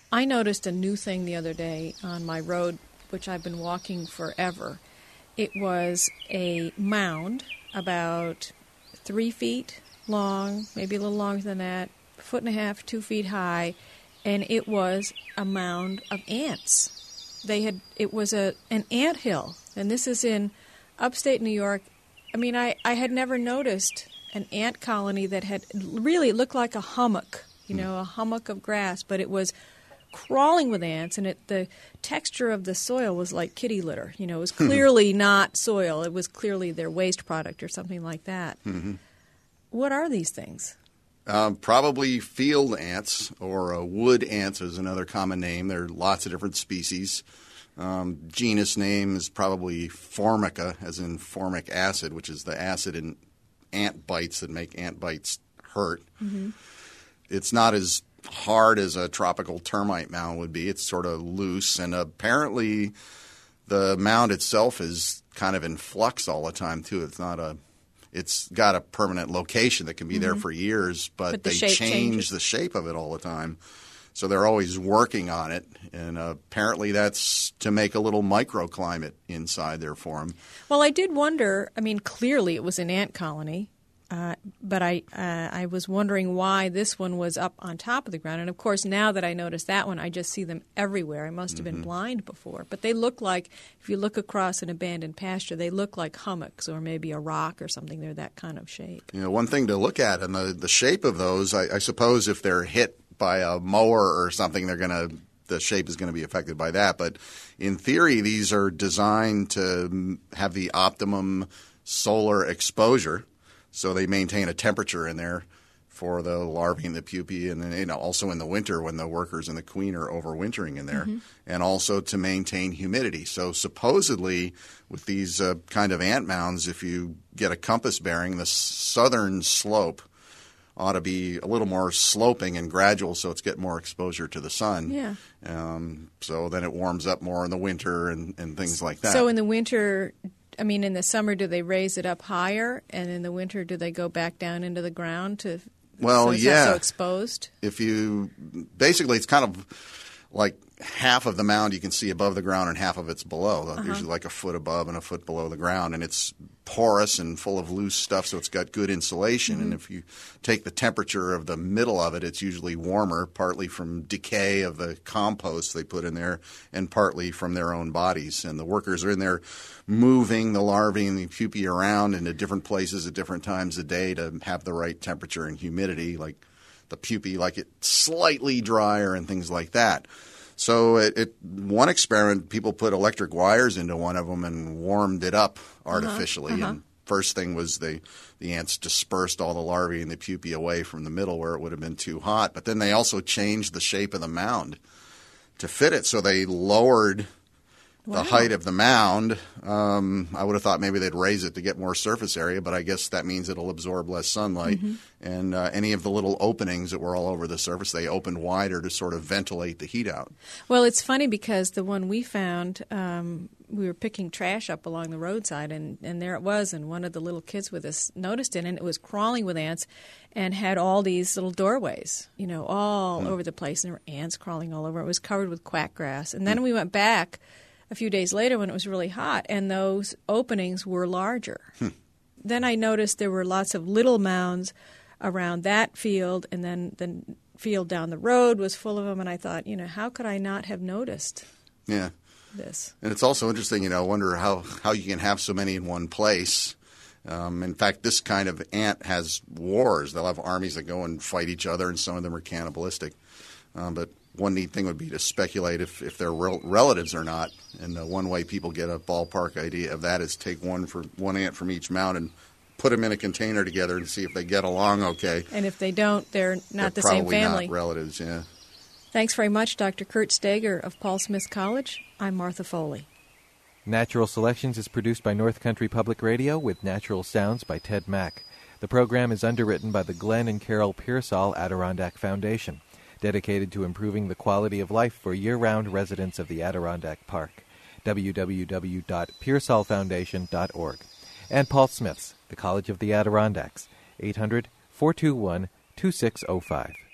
I noticed a new thing the other day on my road, which I've been walking forever. It was a mound about 3 feet long, maybe a little longer than that, 1.5 feet, 2 feet high, and it was a mound of ants. It was an ant hill, and this is in upstate New York. I mean, I had never noticed an ant colony that had really looked like a hummock, a hummock of grass, but it was crawling with ants, and the texture of the soil was like kitty litter. It was clearly not soil. It was clearly their waste product or something like that. Mm-hmm. What are these things? Probably field ants, or wood ants is another common name. There are lots of different species. Genus name is probably Formica, as in formic acid, which is the acid in ant bites that make ant bites hurt. Mm-hmm. It's not as hard as a tropical termite mound would be. It's sort of loose, and apparently the mound itself is kind of in flux all the time too. It's got a permanent location that can be there for years, but they change the shape of it all the time. So they're always working on it, and apparently that's to make a little microclimate inside there for them. Well, I did wonder, clearly it was an ant colony, but I was wondering why this one was up on top of the ground. And, of course, now that I notice that one, I just see them everywhere. I must have been blind before. But they look like, if you look across an abandoned pasture, they look like hummocks or maybe a rock or something. They're that kind of shape. One thing to look at, and the shape of those, I suppose if they're hit by a mower or something, the shape is going to be affected by that. But in theory, these are designed to have the optimum solar exposure, so they maintain a temperature in there for the larvae and the pupae, and then also in the winter when the workers and the queen are overwintering in there, and also to maintain humidity. So supposedly with these kind of ant mounds, if you get a compass bearing, the southern slope ought to be a little more sloping and gradual, so it's getting more exposure to the sun. Yeah. So then it warms up more in the winter and things like that. So in the winter, in the summer, do they raise it up higher, and in the winter, do they go back down into the ground so it's not so exposed? Basically, it's kind of like half of the mound you can see above the ground and half of it's below, usually like a foot above and a foot below the ground, and it's porous and full of loose stuff, so it's got good insulation. And if you take the temperature of the middle of it, it's usually warmer, partly from decay of the compost they put in there and partly from their own bodies. And the workers are in there moving the larvae and the pupae around into different places at different times of day to have the right temperature and humidity, like the pupae like it slightly drier and things like that. So one experiment, people put electric wires into one of them and warmed it up artificially. And first thing was the ants dispersed all the larvae and the pupae away from the middle where it would have been too hot. But then they also changed the shape of the mound to fit it. So they lowered the height of the mound. I would have thought maybe they'd raise it to get more surface area, but I guess that means it'll absorb less sunlight. And any of the little openings that were all over the surface, they opened wider to sort of ventilate the heat out. Well, it's funny because the one we found, we were picking trash up along the roadside, and there it was, and one of the little kids with us noticed it, and it was crawling with ants and had all these little doorways, all over the place, and there were ants crawling all over. It was covered with quack grass. And then we went back a few days later when it was really hot, and those openings were larger. Then I noticed there were lots of little mounds around that field, and then the field down the road was full of them, and I thought, how could I not have noticed this? And it's also interesting, I wonder how you can have so many in one place. In fact, this kind of ant has wars. They'll have armies that go and fight each other, and some of them are cannibalistic. But one neat thing would be to speculate if they're relatives or not. And one way people get a ballpark idea of that is take one ant from each mound and put them in a container together and see if they get along okay. And if they don't, they're not the same family. Probably not relatives, yeah. Thanks very much, Dr. Kurt Steger of Paul Smith College. I'm Martha Foley. Natural Selections is produced by North Country Public Radio with natural sounds by Ted Mack. The program is underwritten by the Glenn and Carol Pearsall Adirondack Foundation, dedicated to improving the quality of life for year-round residents of the Adirondack Park. www.pearsallfoundation.org. And Paul Smith's, the College of the Adirondacks, 800-421-2605.